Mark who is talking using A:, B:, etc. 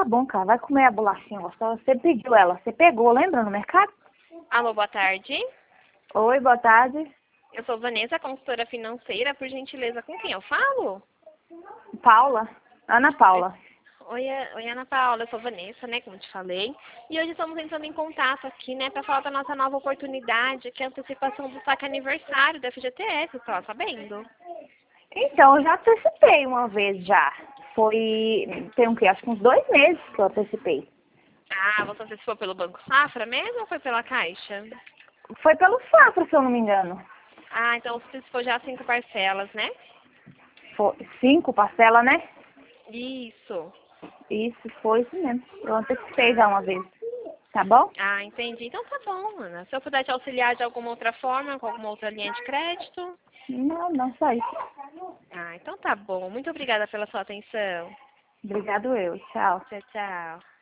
A: bom, cara. Vai comer a bolachinha gostosa. Você pediu ela. Você pegou, lembra, no mercado?
B: Alô, boa tarde.
A: Oi, boa tarde.
B: Eu sou Vanessa, consultora financeira. Por gentileza, com quem eu falo?
A: Paula. Ana Paula.
B: Oi, Ana Paula. Eu sou Vanessa, né, como te falei. E hoje estamos entrando em contato aqui, né, para falar da nossa nova oportunidade, que é a antecipação do saque aniversário da FGTS. Tá sabendo?
A: Então, eu já antecipei uma vez já. Tem o quê? Acho que uns 2 meses que eu antecipei.
B: Ah, você antecipou pelo Banco Safra mesmo ou foi pela Caixa?
A: Foi pelo Safra, se eu não me engano.
B: Ah, então você antecipou já 5 parcelas, né?
A: Foi 5 parcelas, né?
B: Isso.
A: Isso mesmo. Eu antecipei já uma vez. Tá bom?
B: Ah, entendi. Então tá bom, Ana. Se eu puder te auxiliar de alguma outra forma, com alguma outra linha de crédito.
A: Não, só isso.
B: Ah, então tá bom. Muito obrigada pela sua atenção.
A: Obrigado eu. Tchau.
B: Tchau, tchau.